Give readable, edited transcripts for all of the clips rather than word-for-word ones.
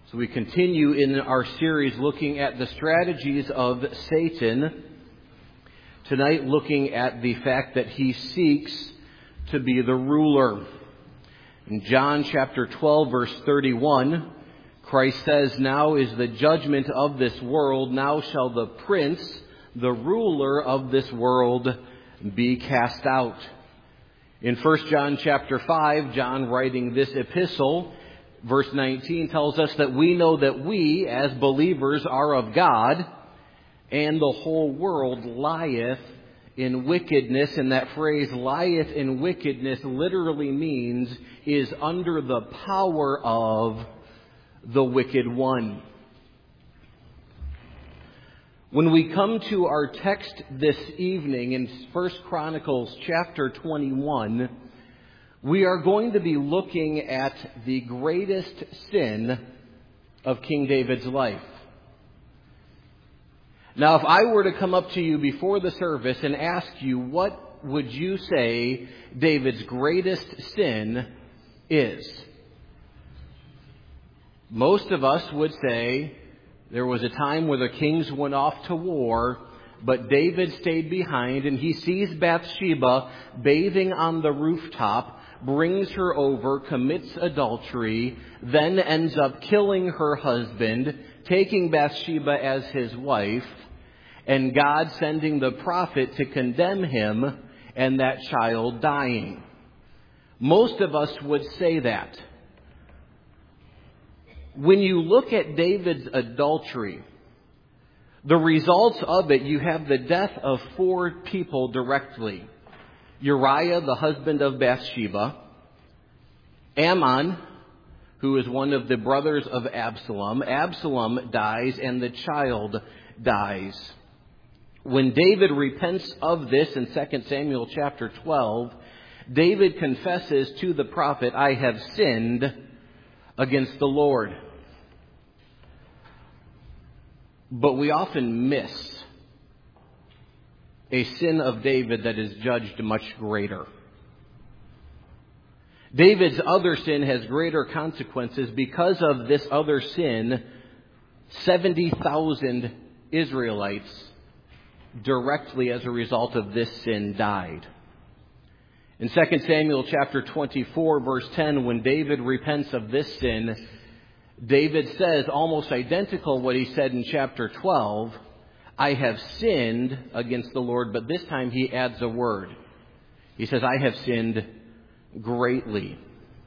So we continue in our series looking at the strategies of Satan. Tonight looking at the fact that he seeks to be the ruler. In John chapter 12 verse 31, Christ says, "Now is the judgment of this world. Now shall the prince, the ruler of this world, be cast out." In 1 John chapter 5, John writing this epistle, verse 19 tells us that we know that we, as believers, are of God, and the whole world lieth in wickedness. And that phrase, lieth in wickedness, literally means is under the power of the wicked one. When we come to our text this evening in 1 Chronicles chapter 21, we are going to be looking at the greatest sin of King David's life. Now, if I were to come up to you before the service and ask you, what would you say David's greatest sin is? Most of us would say there was a time where the kings went off to war, but David stayed behind, and he sees Bathsheba bathing on the rooftop, brings her over, commits adultery, then ends up killing her husband, taking Bathsheba as his wife, and God sending the prophet to condemn him, and that child dying. Most of us would say that. When you look at David's adultery, the results of it, you have the death of 4 people directly. Uriah, the husband of Bathsheba, Ammon, who is one of the brothers of Absalom. Absalom dies, and the child dies. When David repents of this in 2 Samuel chapter 12, David confesses to the prophet, "I have sinned against the Lord." But we often miss a sin of David that is judged much greater. David's other sin has greater consequences. Because of this other sin, 70,000 Israelites directly as a result of this sin died. In 2 Samuel chapter 24 verse 10, when David repents of this sin, David says, almost identical what he said in chapter 12, "I have sinned against the Lord," but this time he adds a word. He says, "I have sinned greatly."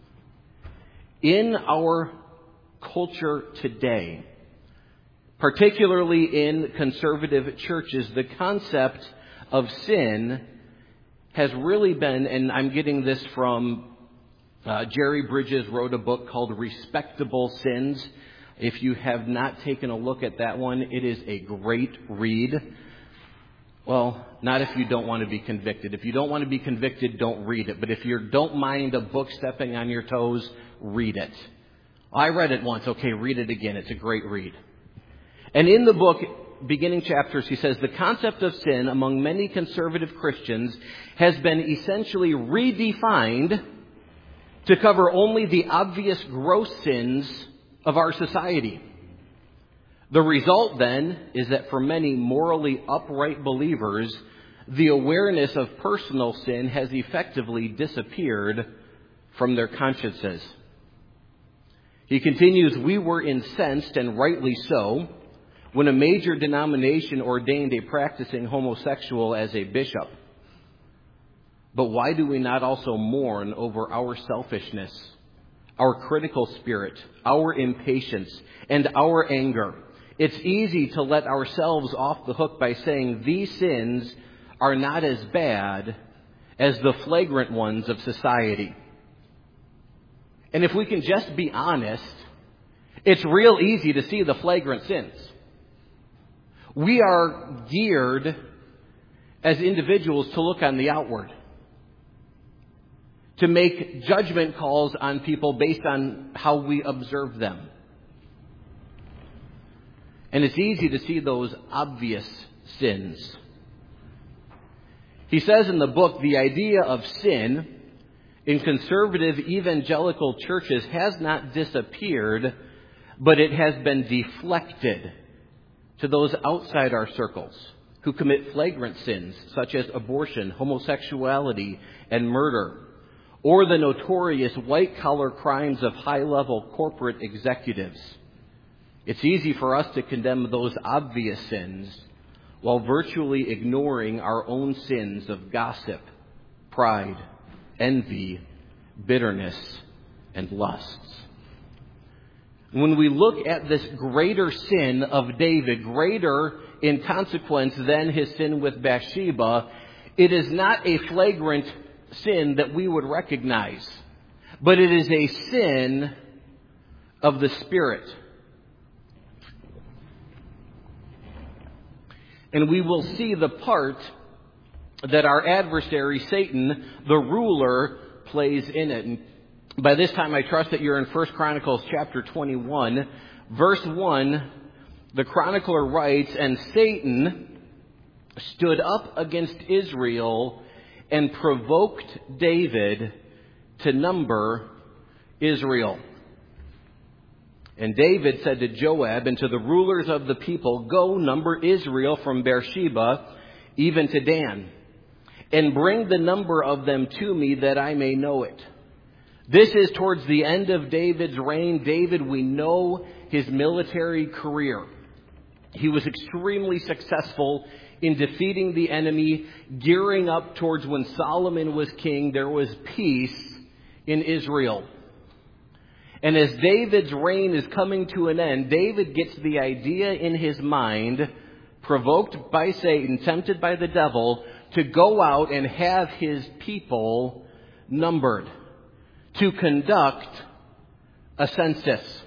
In our culture today, particularly in conservative churches, the concept of sin has really been, and I'm getting this from Jerry Bridges wrote a book called Respectable Sins. If you have not taken a look at that one, it is a great read. Well, not if you don't want to be convicted. If you don't want to be convicted, don't read it. But if you don't mind a book stepping on your toes, read it. I read it once. Okay, read it again. It's a great read. And in the book, beginning chapters, he says, the concept of sin among many conservative Christians has been essentially redefined to cover only the obvious gross sins of our society. The result, then, is that for many morally upright believers, the awareness of personal sin has effectively disappeared from their consciences. He continues, "We were incensed, and rightly so, when a major denomination ordained a practicing homosexual as a bishop. But why do we not also mourn over our selfishness, our critical spirit, our impatience, and our anger? It's easy to let ourselves off the hook by saying these sins are not as bad as the flagrant ones of society." And if we can just be honest, it's real easy to see the flagrant sins. We are geared as individuals to look on the outward, to make judgment calls on people based on how we observe them. And it's easy to see those obvious sins. He says in the book, the idea of sin in conservative evangelical churches has not disappeared, but it has been deflected to those outside our circles who commit flagrant sins such as abortion, homosexuality, and murder, or the notorious white-collar crimes of high-level corporate executives. It's easy for us to condemn those obvious sins while virtually ignoring our own sins of gossip, pride, envy, bitterness, and lusts. When we look at this greater sin of David, greater in consequence than his sin with Bathsheba, it is not a flagrant sin that we would recognize, but it is a sin of the Spirit. And we will see the part that our adversary, Satan, the ruler, plays in it. And by this time, I trust that you're in 1 Chronicles chapter 21. Verse 1, the chronicler writes, "And Satan stood up against Israel and provoked David to number Israel. And David said to Joab and to the rulers of the people, 'Go number Israel from Beersheba even to Dan, and bring the number of them to me that I may know it.'" This is towards the end of David's reign. David, we know his military career. He was extremely successful in defeating the enemy, gearing up towards when Solomon was king. There was peace in Israel. And as David's reign is coming to an end, David gets the idea in his mind, provoked by Satan, tempted by the devil, to go out and have his people numbered, to conduct a census.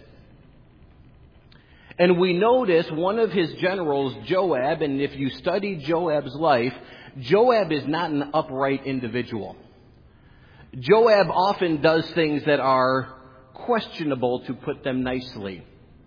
And we notice one of his generals, Joab, and if you study Joab's life, Joab is not an upright individual. Joab often does things that are questionable, to put them nicely.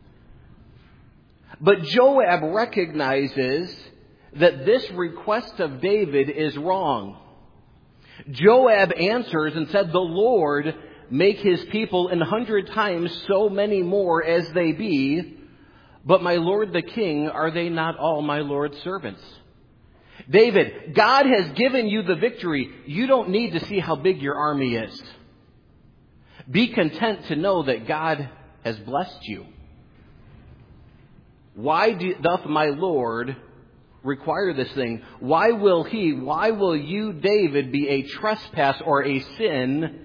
But Joab recognizes that this request of David is wrong. Joab answers and said, "The Lord make his people 100 times so many more as they be, but my lord the king, are they not all my lord's servants?" David, God has given you the victory. You don't need to see how big your army is. Be content to know that God has blessed you. Why doth my Lord require this thing? Why will you, David, be a trespass or a sin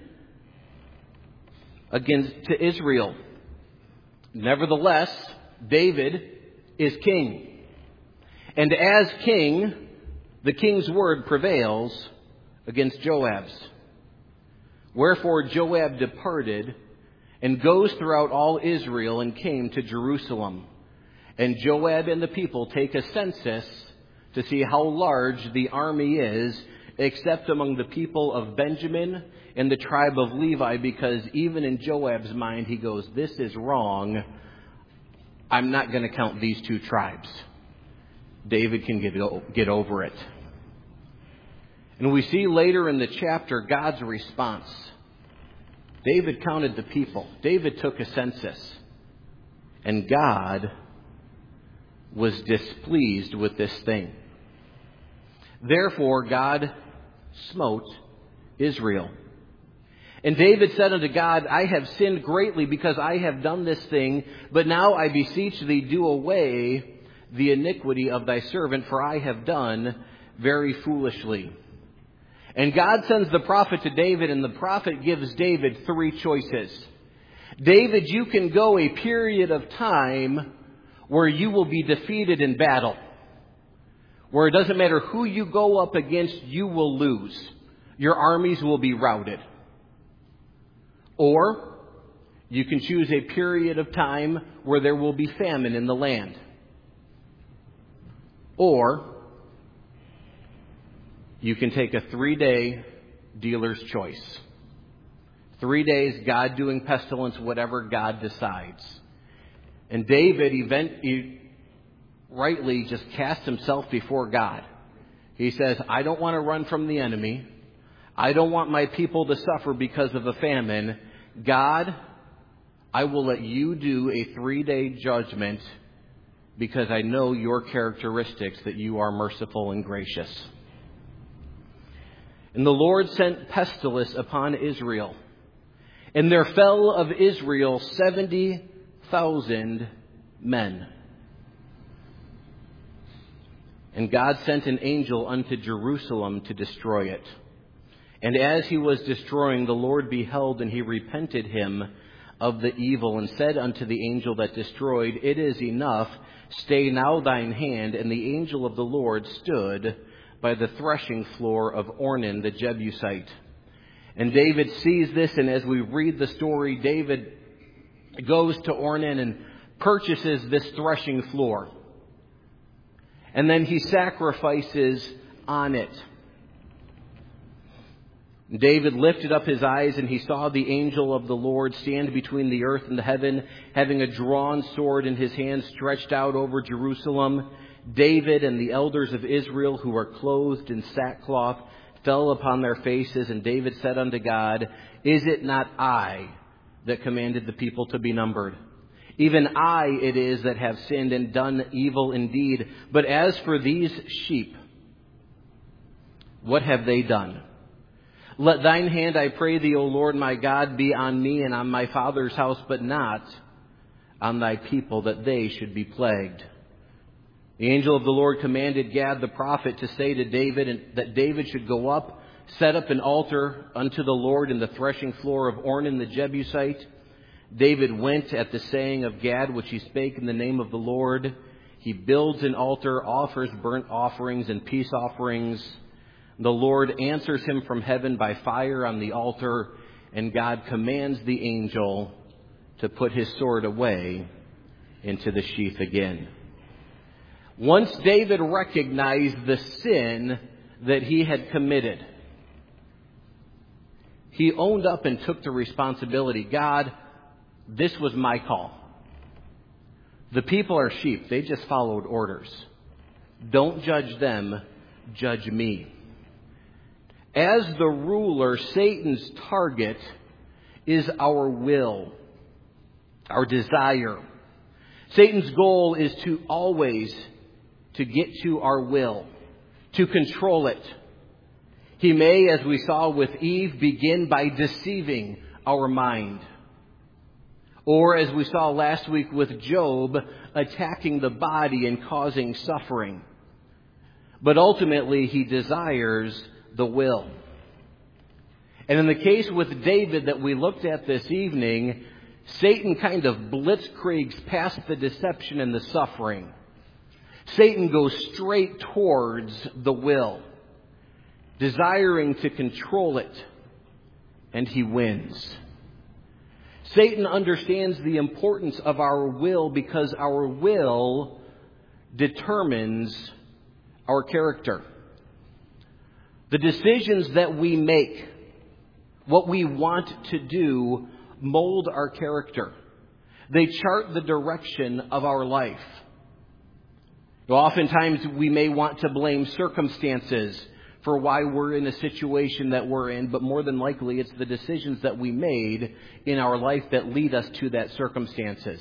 to Israel? Nevertheless, David is king. And as king, the king's word prevails against Joab's. Wherefore Joab departed and goes throughout all Israel and came to Jerusalem. And Joab and the people take a census to see how large the army is, except among the people of Benjamin and the tribe of Levi, because even in Joab's mind he goes, "This is wrong. I'm not going to count these two tribes." David can get over it. And we see later in the chapter God's response. David counted the people. David took a census. And God was displeased with this thing. Therefore, God smote Israel. And David said unto God, "I have sinned greatly because I have done this thing, but now I beseech thee, do away the iniquity of thy servant, for I have done very foolishly." And God sends the prophet to David, and the prophet gives David 3 choices. David, you can go a period of time where you will be defeated in battle, where it doesn't matter who you go up against, you will lose. Your armies will be routed. Or you can choose a period of time where there will be famine in the land. Or you can take a 3-day dealer's choice. 3 days, God doing pestilence, whatever God decides. And David rightly just cast himself before God. He says, "I don't want to run from the enemy. I don't want my people to suffer because of a famine. God, I will let you do a 3-day judgment because I know your characteristics, that you are merciful and gracious. And the Lord sent pestilence upon Israel, and there fell of Israel 70,000 men. And God sent an angel unto Jerusalem to destroy it. And as he was destroying, the Lord beheld, and he repented him of the evil, and said unto the angel that destroyed, It is enough, stay now thine hand. And the angel of the Lord stood by the threshing floor of Ornan the Jebusite. And David sees this, and as we read the story, David goes to Ornan and purchases this threshing floor. And then he sacrifices on it. David lifted up his eyes, and he saw the angel of the Lord stand between the earth and the heaven, having a drawn sword in his hand stretched out over Jerusalem. David and the elders of Israel, who were clothed in sackcloth, fell upon their faces. And David said unto God, Is it not I that commanded the people to be numbered? Even I it is that have sinned and done evil indeed. But as for these sheep, what have they done? Let thine hand, I pray thee, O Lord my God, be on me and on my father's house, but not on thy people, that they should be plagued. The angel of the Lord commanded Gad the prophet to say to David that David should go up, set up an altar unto the Lord in the threshing floor of Ornan the Jebusite. David went at the saying of Gad, which he spake in the name of the Lord. He builds an altar, offers burnt offerings and peace offerings. The Lord answers him from heaven by fire on the altar, and God commands the angel to put his sword away into the sheath again. Once David recognized the sin that he had committed, he owned up and took the responsibility. God, this was my call. The people are sheep. They just followed orders. Don't judge them, judge me. As the ruler, Satan's target is our will, our desire. Satan's goal is to always to get to our will, to control it. He may, as we saw with Eve, begin by deceiving our mind. Or, as we saw last week with Job, attacking the body and causing suffering. But ultimately, he desires the will. And in the case with David that we looked at this evening, Satan kind of blitzkriegs past the deception and the suffering. Satan goes straight towards the will, desiring to control it, and he wins. Satan understands the importance of our will because our will determines our character. The decisions that we make, what we want to do, mold our character. They chart the direction of our life. Oftentimes we may want to blame circumstances for why we're in a situation that we're in, but more than likely it's the decisions that we made in our life that lead us to that circumstances.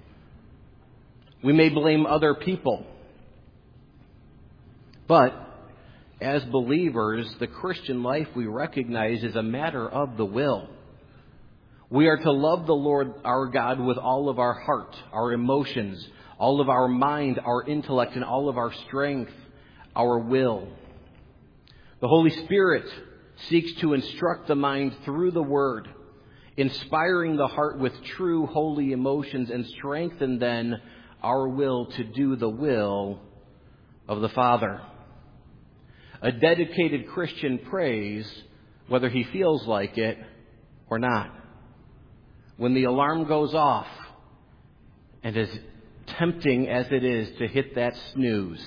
We may blame other people. But as believers, the Christian life we recognize is a matter of the will. We are to love the Lord our God with all of our heart, our emotions, all of our mind, our intellect, and all of our strength, our will. The Holy Spirit seeks to instruct the mind through the Word, inspiring the heart with true holy emotions, and strengthen then our will to do the will of the Father. A dedicated Christian prays whether he feels like it or not. When the alarm goes off, and as tempting as it is to hit that snooze,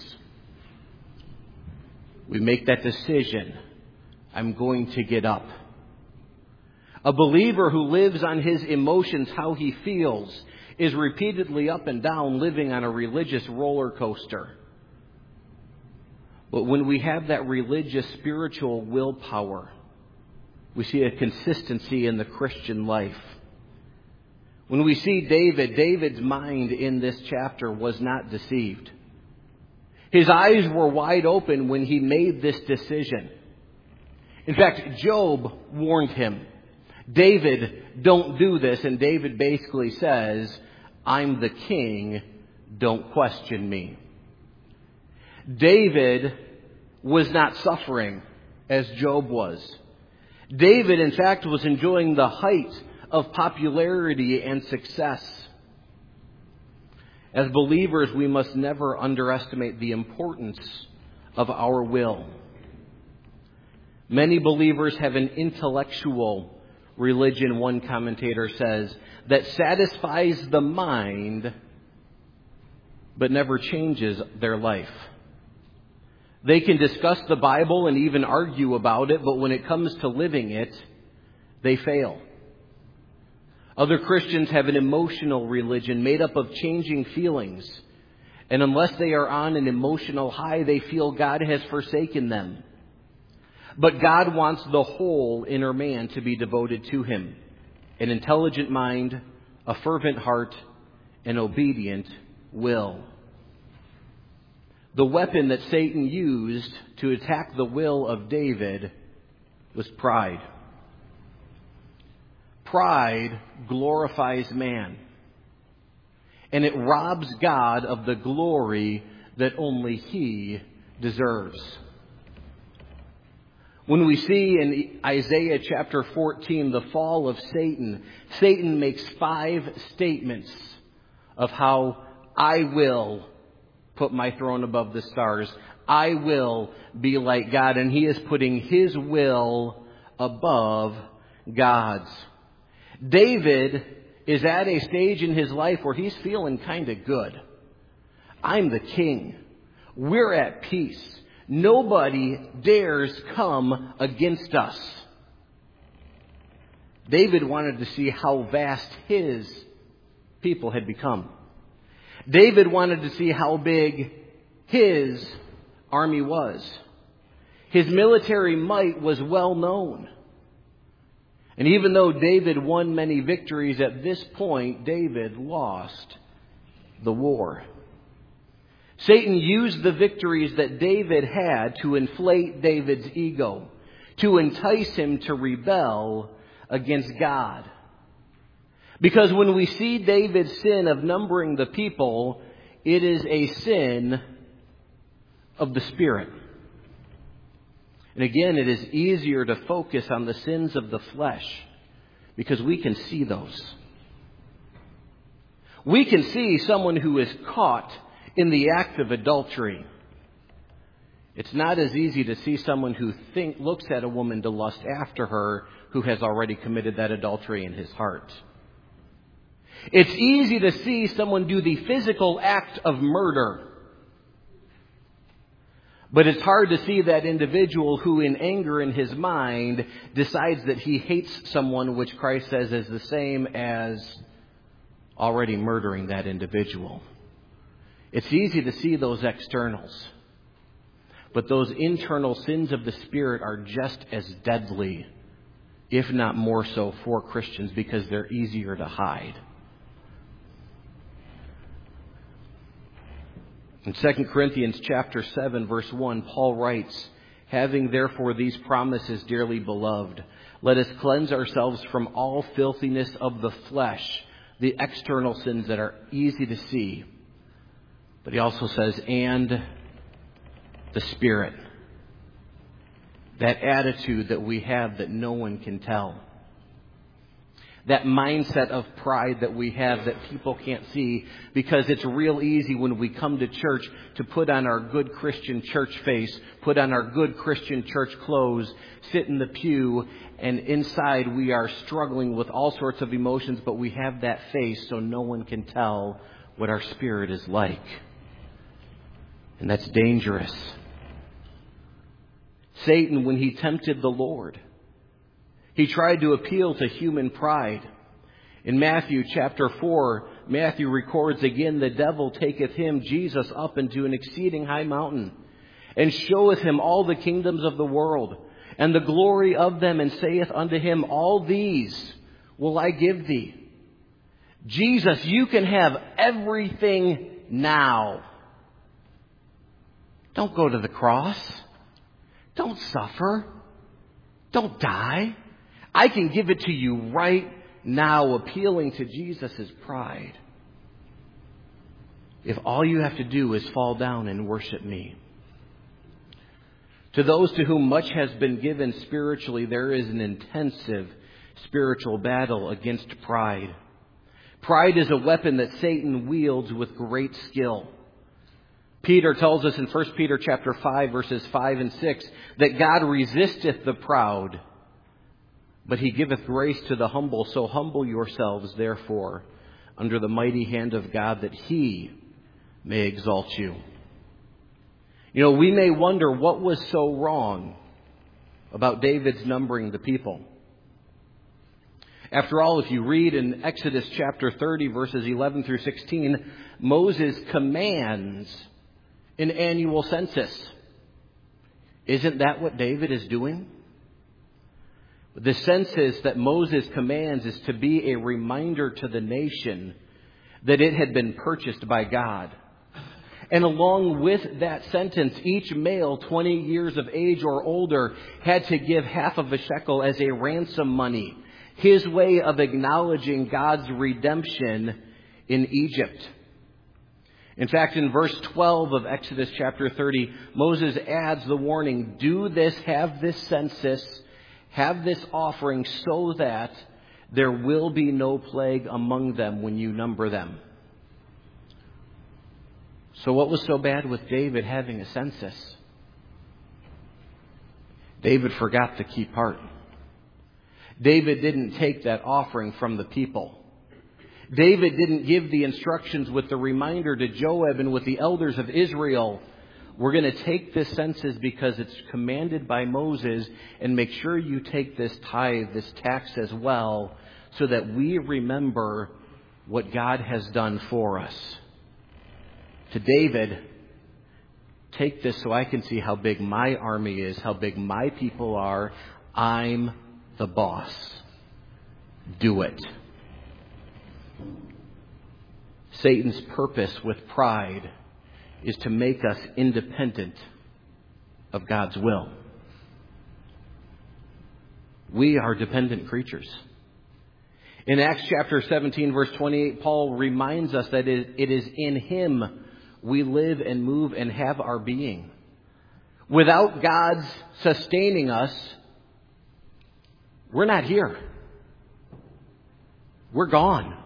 we make that decision. I'm going to get up. A believer who lives on his emotions, how he feels, is repeatedly up and down, living on a religious roller coaster. But when we have that religious, spiritual willpower, we see a consistency in the Christian life. When we see David's mind in this chapter was not deceived. His eyes were wide open when he made this decision. In fact, Job warned him, David, don't do this. And David basically says, I'm the king, don't question me. David was not suffering as Job was. David, in fact, was enjoying the height of popularity and success. As believers, we must never underestimate the importance of our will. Many believers have an intellectual religion, one commentator says, that satisfies the mind but never changes their life. They can discuss the Bible and even argue about it, but when it comes to living it, they fail. Other Christians have an emotional religion made up of changing feelings. And unless they are on an emotional high, they feel God has forsaken them. But God wants the whole inner man to be devoted to Him. An intelligent mind, a fervent heart, an obedient will. The weapon that Satan used to attack the will of David was pride. Pride glorifies man, and it robs God of the glory that only He deserves. When we see in Isaiah chapter 14 the fall of Satan, Satan makes 5 statements of how I will put my throne above the stars. I will be like God, and he is putting his will above God's. David is at a stage in his life where he's feeling kind of good. I'm the king. We're at peace. Nobody dares come against us. David wanted to see how vast his people had become. David wanted to see how big his army was. His military might was well known. And even though David won many victories, at this point, David lost the war. Satan used the victories that David had to inflate David's ego, to entice him to rebel against God. Because when we see David's sin of numbering the people, it is a sin of the Spirit. And again, it is easier to focus on the sins of the flesh because we can see those. We can see someone who is caught in the act of adultery. It's not as easy to see someone who looks at a woman to lust after her who has already committed that adultery in his heart. It's easy to see someone do the physical act of murder. But it's hard to see that individual who in anger in his mind decides that he hates someone, which Christ says is the same as already murdering that individual. It's easy to see those externals. But those internal sins of the Spirit are just as deadly, if not more so, for Christians because they're easier to hide. In 2 Corinthians chapter 7, verse 1, Paul writes, "Having therefore these promises, dearly beloved, let us cleanse ourselves from all filthiness of the flesh," the external sins that are easy to see. But he also says, "and the Spirit." That attitude that we have that no one can tell. That mindset of pride that we have that people can't see, because it's real easy when we come to church to put on our good Christian church face, put on our good Christian church clothes, sit in the pew, and inside we are struggling with all sorts of emotions, but we have that face so no one can tell what our spirit is like. And that's dangerous. Satan, when he tempted the Lord, he tried to appeal to human pride. In Matthew chapter 4, Matthew records again, "The devil taketh him," Jesus, "up into an exceeding high mountain, and showeth him all the kingdoms of the world, and the glory of them, and saith unto him, All these will I give thee." Jesus, you can have everything now. Don't go to the cross. Don't suffer. Don't die. I can give it to you right now, appealing to Jesus' pride. If all you have to do is fall down and worship me. To those to whom much has been given spiritually, there is an intensive spiritual battle against pride. Pride is a weapon that Satan wields with great skill. Peter tells us in 1 Peter chapter 5, verses 5 and 6, that God resisteth the proud, but he giveth grace to the humble. So humble yourselves, therefore, under the mighty hand of God, that he may exalt you. You know, we may wonder what was so wrong about David's numbering the people. After all, if you read in Exodus chapter 30, verses 11 through 16, Moses commands an annual census. Isn't that what David is doing? The census that Moses commands is to be a reminder to the nation that it had been purchased by God. And along with that sentence, each male 20 years of age or older had to give half of a shekel as a ransom money, his way of acknowledging God's redemption in Egypt. In fact, in verse 12 of Exodus chapter 30, Moses adds the warning, do this, have this census, have this offering so that there will be no plague among them when you number them. So what was so bad with David having a census? David forgot the key part. David didn't take that offering from the people. David didn't give the instructions with the reminder to Joab and with the elders of Israel, we're going to take this census because it's commanded by Moses, and make sure you take this tithe, this tax as well, so that we remember what God has done for us. To David, take this so I can see how big my army is, how big my people are. I'm the boss. Do it. Satan's purpose with pride is to make us independent of God's will. We are dependent creatures. In Acts chapter 17, verse 28, Paul reminds us that it is in Him we live and move and have our being. Without God's sustaining us, we're not here. We're gone.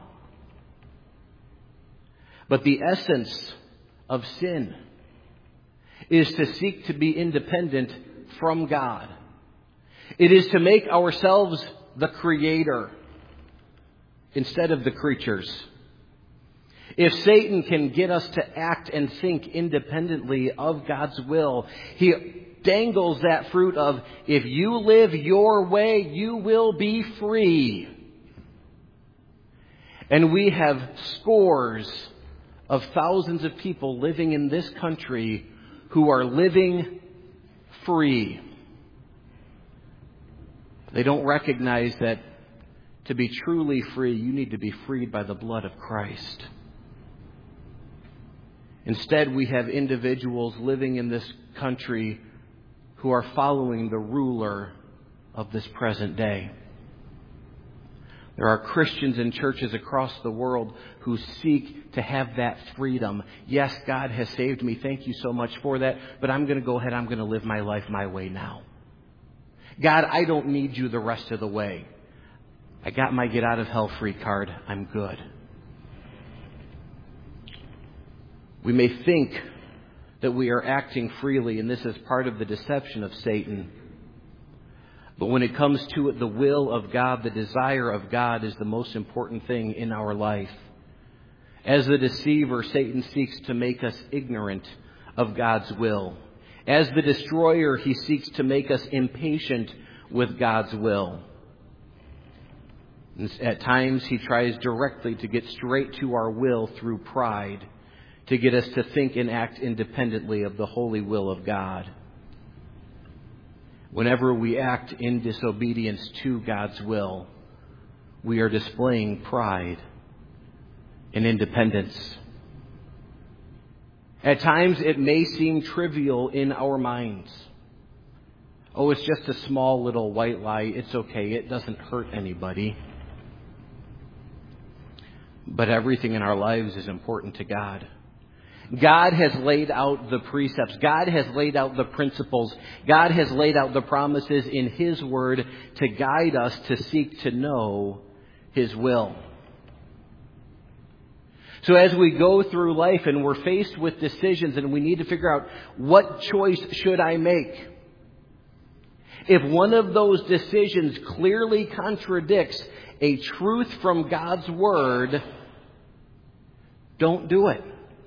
But the essence of sin is to seek to be independent from God. It is to make ourselves the creator instead of the creatures. If Satan can get us to act and think independently of God's will, he dangles that fruit of, if you live your way, you will be free. And we have scores of thousands of people living in this country who are living free. They don't recognize that to be truly free, you need to be freed by the blood of Christ. Instead, we have individuals living in this country who are following the ruler of this present day. There are Christians in churches across the world who seek to have that freedom. Yes, God has saved me. Thank you so much for that. But I'm going to go ahead. I'm going to live my life my way now. God, I don't need you the rest of the way. I got my get out of hell free card. I'm good. We may think that we are acting freely, and this is part of the deception of Satan. But when it comes to it, the will of God, the desire of God is the most important thing in our life. As the deceiver, Satan seeks to make us ignorant of God's will. As the destroyer, he seeks to make us impatient with God's will. And at times, he tries directly to get straight to our will through pride, to get us to think and act independently of the holy will of God. Whenever we act in disobedience to God's will, we are displaying pride. and independence. At times it may seem trivial in our minds. Oh, it's just a small little white lie. It's okay. It doesn't hurt anybody. But everything in our lives is important to God. God has laid out the precepts. God has laid out the principles. God has laid out the promises in His Word to guide us to seek to know His will. So as we go through life and we're faced with decisions and we need to figure out, what choice should I make? If one of those decisions clearly contradicts a truth from God's Word, don't do it.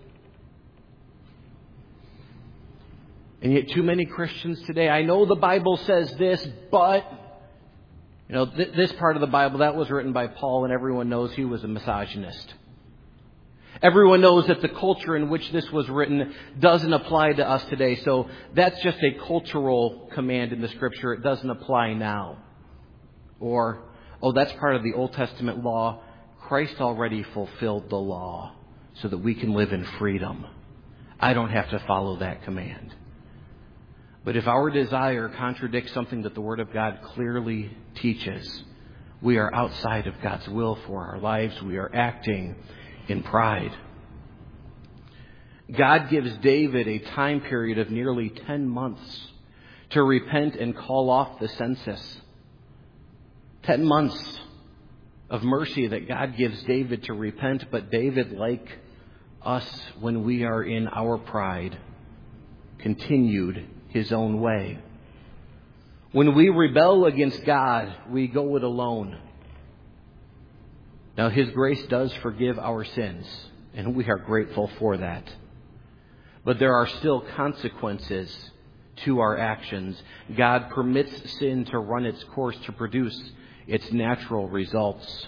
And yet too many Christians today, I know the Bible says this, but, this part of the Bible, that was written by Paul, and everyone knows he was a misogynist. Everyone knows that the culture in which this was written doesn't apply to us today. So that's just a cultural command in the Scripture. It doesn't apply now. Or, that's part of the Old Testament law. Christ already fulfilled the law so that we can live in freedom. I don't have to follow that command. But if our desire contradicts something that the Word of God clearly teaches, we are outside of God's will for our lives. We are acting in pride. God gives David a time period of nearly 10 months to repent and call off the census. 10 months of mercy that God gives David to repent, but David, like us when we are in our pride, continued his own way. When we rebel against God, we go it alone. Now, His grace does forgive our sins, and we are grateful for that. But there are still consequences to our actions. God permits sin to run its course to produce its natural results.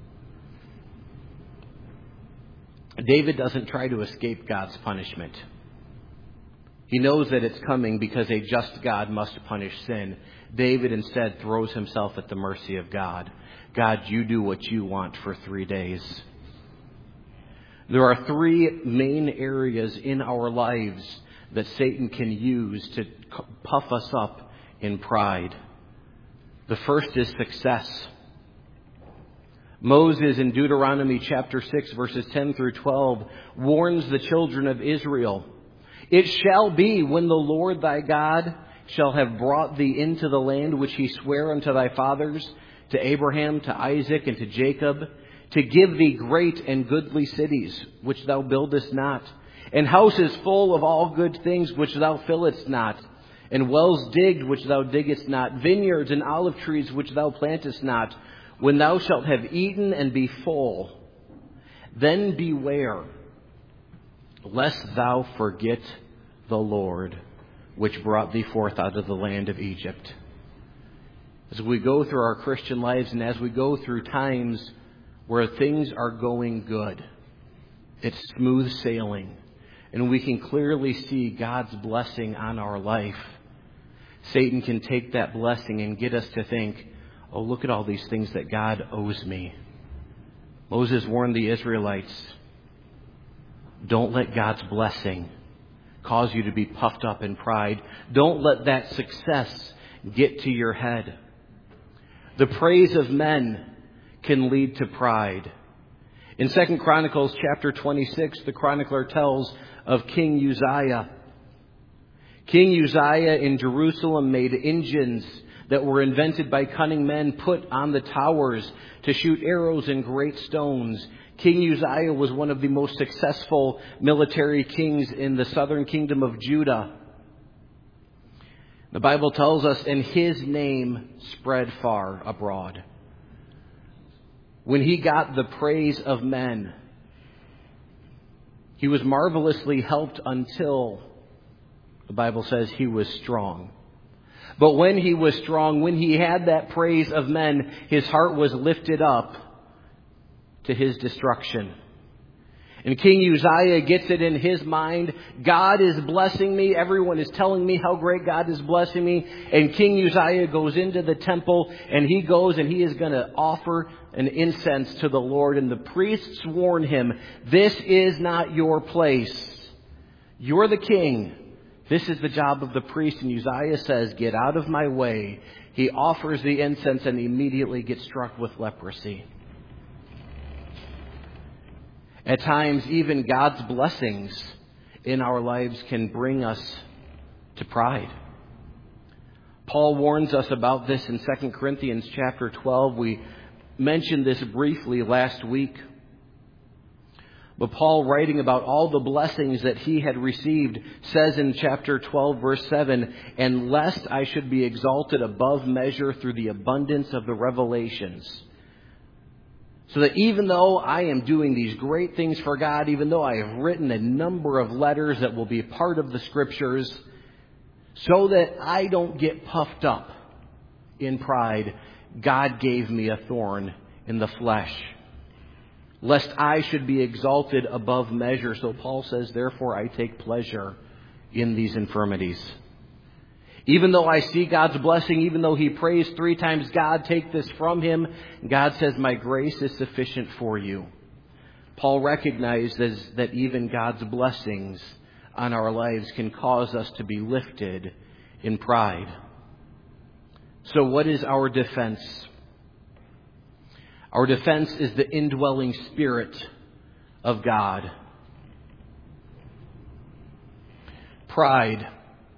David doesn't try to escape God's punishment. He knows that it's coming because a just God must punish sin. David instead throws himself at the mercy of God. God, you do what you want for 3 days. There are 3 main areas in our lives that Satan can use to puff us up in pride. The first is success. Moses in Deuteronomy chapter 6 verses 10 through 12 warns the children of Israel, "It shall be when the Lord thy God shall have brought thee into the land which he sware unto thy fathers, to Abraham, to Isaac, and to Jacob, to give thee great and goodly cities, which thou buildest not, and houses full of all good things, which thou fillest not, and wells digged, which thou diggest not, vineyards and olive trees, which thou plantest not, when thou shalt have eaten and be full, then beware, lest thou forget the Lord, which brought thee forth out of the land of Egypt." As we go through our Christian lives and as we go through times where things are going good, it's smooth sailing, and we can clearly see God's blessing on our life, Satan can take that blessing and get us to think, oh, look at all these things that God owes me. Moses warned the Israelites, don't let God's blessing cause you to be puffed up in pride. Don't let that success get to your head. The praise of men can lead to pride. In 2 Chronicles chapter 26, the chronicler tells of King Uzziah. King Uzziah in Jerusalem made engines that were invented by cunning men, put on the towers to shoot arrows and great stones. King Uzziah was one of the most successful military kings in the southern kingdom of Judah. The Bible tells us, and his name spread far abroad. When he got the praise of men, he was marvelously helped until, the Bible says, he was strong. But when he was strong, when he had that praise of men, his heart was lifted up to his destruction. And King Uzziah gets it in his mind. God is blessing me. Everyone is telling me how great God is blessing me. And King Uzziah goes into the temple, and he goes and he is going to offer an incense to the Lord. And the priests warn him, this is not your place. You're the king. This is the job of the priest. And Uzziah says, get out of my way. He offers the incense and immediately gets struck with leprosy. At times, even God's blessings in our lives can bring us to pride. Paul warns us about this in 2 Corinthians chapter 12. We mentioned this briefly last week. But Paul, writing about all the blessings that he had received, says in chapter 12, verse 7, and lest I should be exalted above measure through the abundance of the revelations. So that even though I am doing these great things for God, even though I have written a number of letters that will be part of the Scriptures, so that I don't get puffed up in pride, God gave me a thorn in the flesh, lest I should be exalted above measure. So Paul says, therefore I take pleasure in these infirmities. Even though I see God's blessing, even though he prays 3 times, God, take this from him, God says, my grace is sufficient for you. Paul recognizes that even God's blessings on our lives can cause us to be lifted in pride. So what is our defense? Our defense is the indwelling Spirit of God. Pride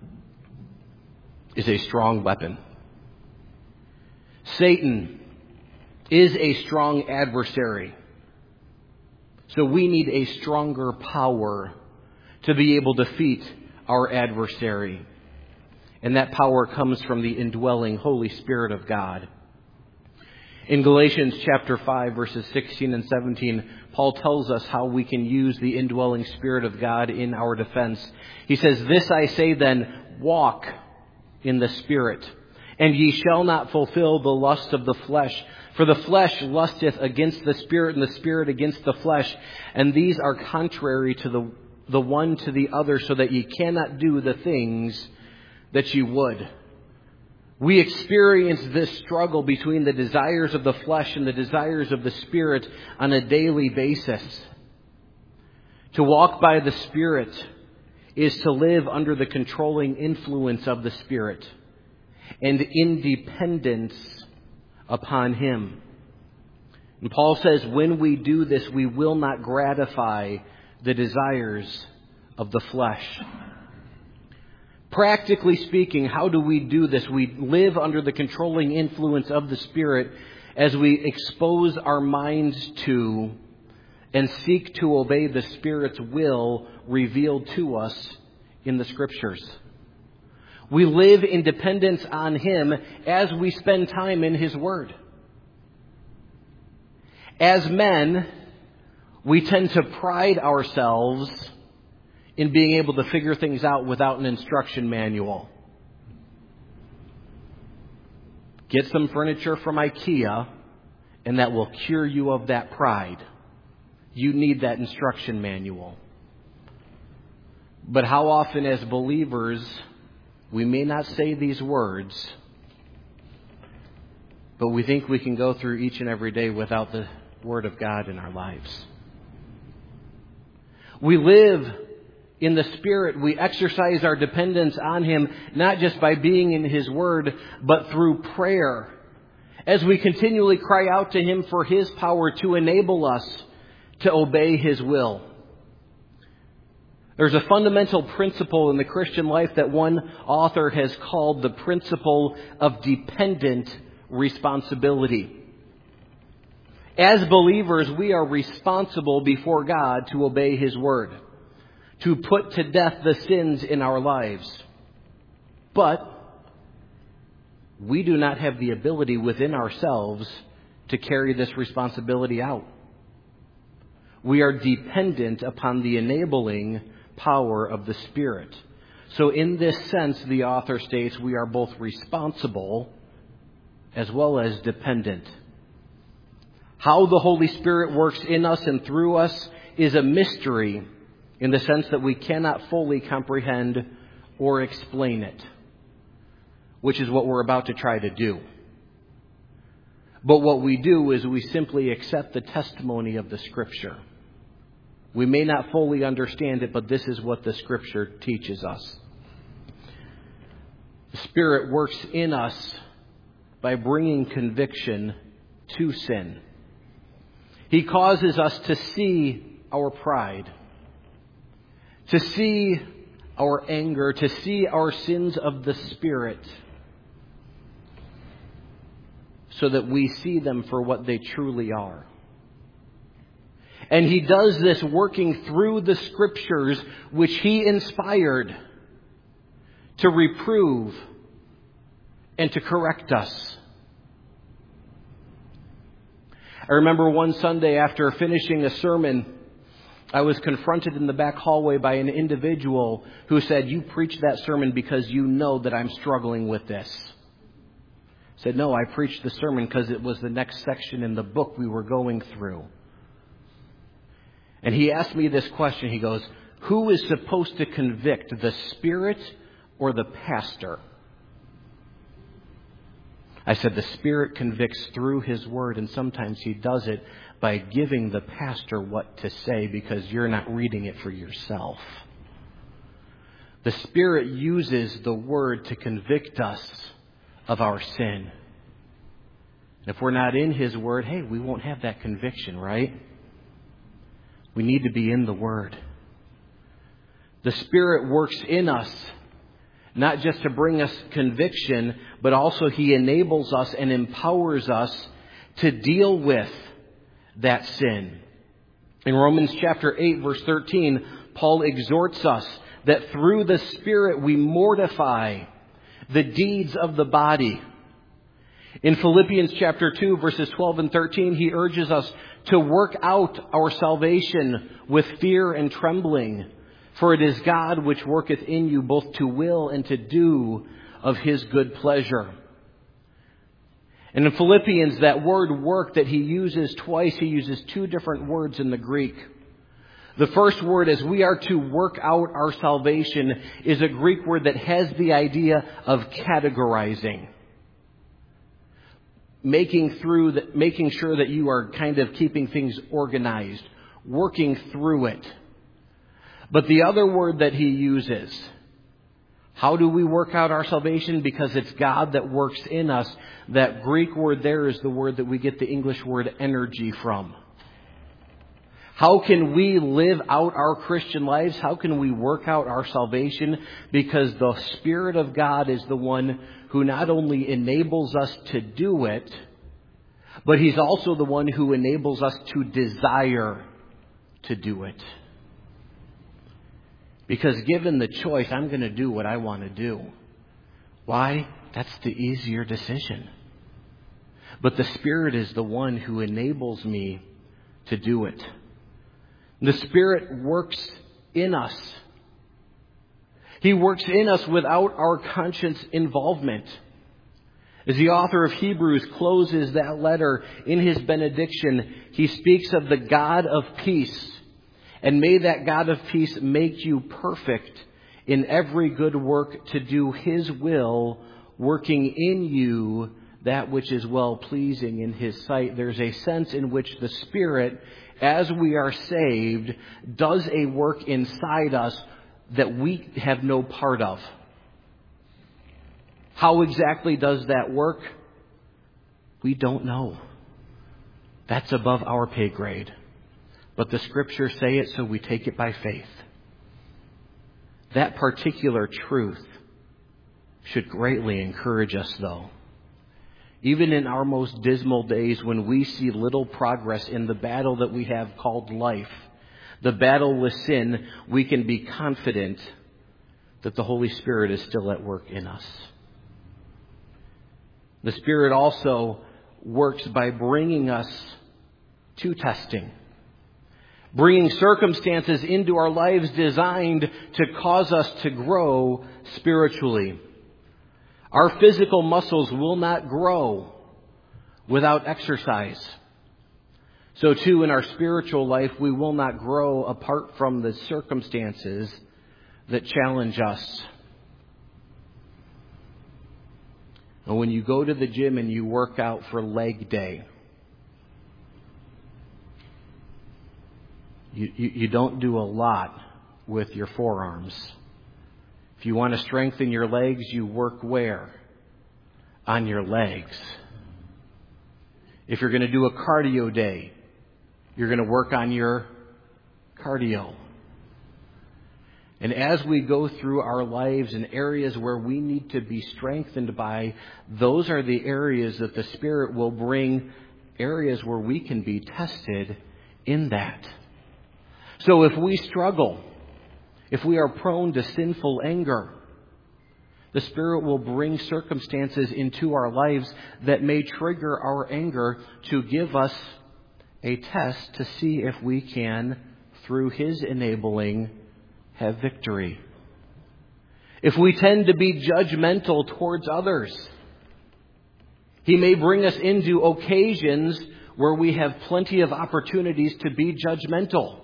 is a strong weapon. Satan is a strong adversary. So we need a stronger power to be able to defeat our adversary. And that power comes from the indwelling Holy Spirit of God. In Galatians chapter 5, verses 16 and 17, Paul tells us how we can use the indwelling Spirit of God in our defense. He says, this I say then, walk in the Spirit, and ye shall not fulfill the lust of the flesh. For the flesh lusteth against the Spirit, and the Spirit against the flesh. And these are contrary to the one to the other, so that ye cannot do the things that ye would. We experience this struggle between the desires of the flesh and the desires of the Spirit on a daily basis. To walk by the Spirit is to live under the controlling influence of the Spirit and in dependence upon him. And Paul says when we do this, we will not gratify the desires of the flesh. Practically speaking, how do we do this? We live under the controlling influence of the Spirit as we expose our minds to and seek to obey the Spirit's will revealed to us in the Scriptures. We live in dependence on him as we spend time in his Word. As men, we tend to pride ourselves in being able to figure things out without an instruction manual. Get some furniture from IKEA, and that will cure you of that pride. You need that instruction manual. But how often as believers, we may not say these words, but we think we can go through each and every day without the Word of God in our lives. We live in the Spirit. We exercise our dependence on him, not just by being in his Word, but through prayer, as we continually cry out to him for his power to enable us to obey his will. There's a fundamental principle in the Christian life that one author has called the principle of dependent responsibility. As believers, we are responsible before God to obey his Word, to put to death the sins in our lives. But we do not have the ability within ourselves to carry this responsibility out. We are dependent upon the enabling power of the Spirit. So in this sense, the author states, we are both responsible as well as dependent. How the Holy Spirit works in us and through us is a mystery in the sense that we cannot fully comprehend or explain it, which is what we're about to try to do. But what we do is we simply accept the testimony of the Scripture. We may not fully understand it, but this is what the Scripture teaches us. The Spirit works in us by bringing conviction to sin. He causes us to see our pride, to see our anger, to see our sins of the Spirit, so that we see them for what they truly are. And He does this working through the Scriptures, which He inspired to reprove and to correct us. I remember one Sunday after finishing a sermon, I was confronted in the back hallway by an individual who said, "You preached that sermon because you know that I'm struggling with this." I said, "No, I preached the sermon because it was the next section in the book we were going through." And he asked me this question. He goes, "Who is supposed to convict, the Spirit or the pastor?" I said, "The Spirit convicts through His Word, and sometimes He does it by giving the pastor what to say because you're not reading it for yourself. The Spirit uses the Word to convict us of our sin. And if we're not in His Word, hey, we won't have that conviction, right? We need to be in the Word. The Spirit works in us, not just to bring us conviction, but also He enables us and empowers us to deal with that sin. In Romans chapter 8, verse 13, Paul exhorts us that through the Spirit we mortify the deeds of the body. In Philippians chapter 2, verses 12 and 13, he urges us to work out our salvation with fear and trembling. For it is God which worketh in you both to will and to do of His good pleasure. And in Philippians, that word work that he uses twice, he uses two different words in the Greek. The first word, as we are to work out our salvation, is a Greek word that has the idea of categorizing. Making sure that you are kind of keeping things organized, working through it. But the other word that he uses, how do we work out our salvation? Because it's God that works in us. That Greek word there is the word that we get the English word energy from. How can we live out our Christian lives? How can we work out our salvation? Because the Spirit of God is the one who not only enables us to do it, but He's also the one who enables us to desire to do it. Because given the choice, I'm going to do what I want to do. Why? That's the easier decision. But the Spirit is the one who enables me to do it. The Spirit works in us. He works in us without our conscious involvement. As the author of Hebrews closes that letter in his benediction, he speaks of the God of peace. And may that God of peace make you perfect in every good work to do His will, working in you that which is well-pleasing in His sight. There's a sense in which the Spirit, as we are saved, does a work inside us that we have no part of. How exactly does that work? We don't know. That's above our pay grade. But the Scriptures say it, so we take it by faith. That particular truth should greatly encourage us, though. Even in our most dismal days, when we see little progress in the battle that we have called life, the battle with sin, we can be confident that the Holy Spirit is still at work in us. The Spirit also works by bringing us to testing. Bringing circumstances into our lives designed to cause us to grow spiritually. Our physical muscles will not grow without exercise. So too in our spiritual life, we will not grow apart from the circumstances that challenge us. And when you go to the gym and you work out for leg day, you don't do a lot with your forearms. If you want to strengthen your legs, you work where? On your legs. If you're going to do a cardio day, you're going to work on your cardio. And as we go through our lives in areas where we need to be strengthened by, those are the areas that the Spirit will bring, areas where we can be tested in that. So if we struggle, if we are prone to sinful anger, the Spirit will bring circumstances into our lives that may trigger our anger to give us a test to see if we can, through His enabling, have victory. If we tend to be judgmental towards others, He may bring us into occasions where we have plenty of opportunities to be judgmental.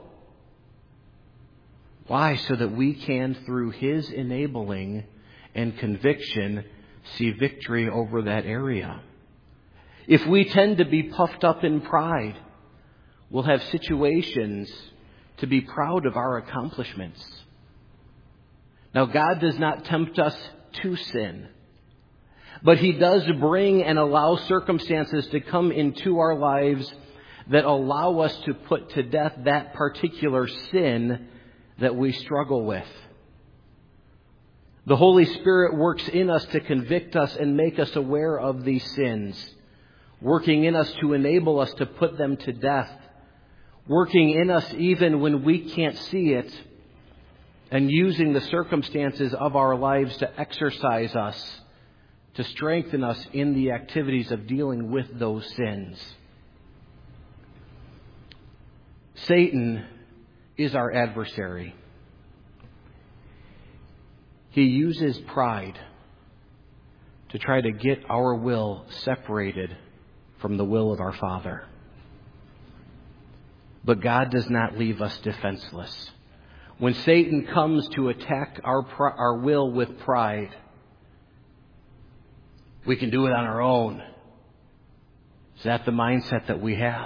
Why? So that we can, through His enabling and conviction, see victory over that area. If we tend to be puffed up in pride, we'll have situations to be proud of our accomplishments. Now, God does not tempt us to sin, but He does bring and allow circumstances to come into our lives that allow us to put to death that particular sin that we struggle with. The Holy Spirit works in us to convict us and make us aware of these sins, working in us to enable us to put them to death, working in us even when we can't see it, and using the circumstances of our lives to exercise us, to strengthen us in the activities of dealing with those sins. Satan is our adversary. He uses pride to try to get our will separated from the will of our Father. But God does not leave us defenseless. When Satan comes to attack our will with pride, we can do it on our own. Is that the mindset that we have?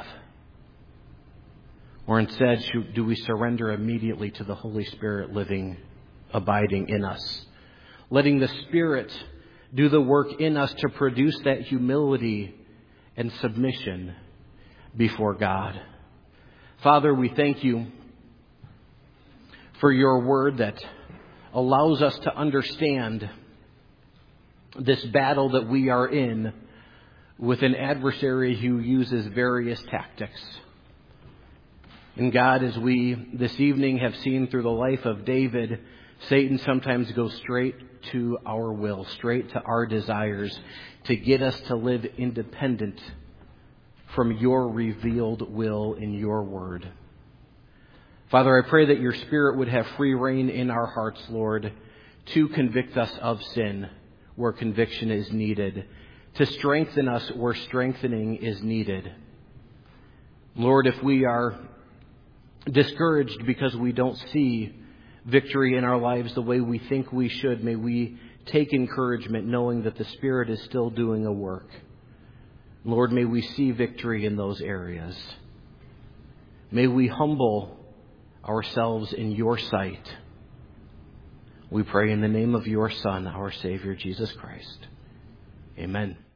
Or instead, do we surrender immediately to the Holy Spirit abiding in us, letting the Spirit do the work in us to produce that humility and submission before God? Father, we thank You for Your word that allows us to understand this battle that we are in with an adversary who uses various tactics. And God, as we this evening have seen through the life of David, Satan sometimes goes straight to our will, straight to our desires, to get us to live independent from Your revealed will in Your word. Father, I pray that Your Spirit would have free reign in our hearts, Lord, to convict us of sin where conviction is needed, to strengthen us where strengthening is needed. Lord, if we are discouraged because we don't see victory in our lives the way we think we should, may we take encouragement knowing that the Spirit is still doing a work. Lord, may we see victory in those areas. May we humble ourselves in Your sight. We pray in the name of Your Son, our Savior, Jesus Christ. Amen.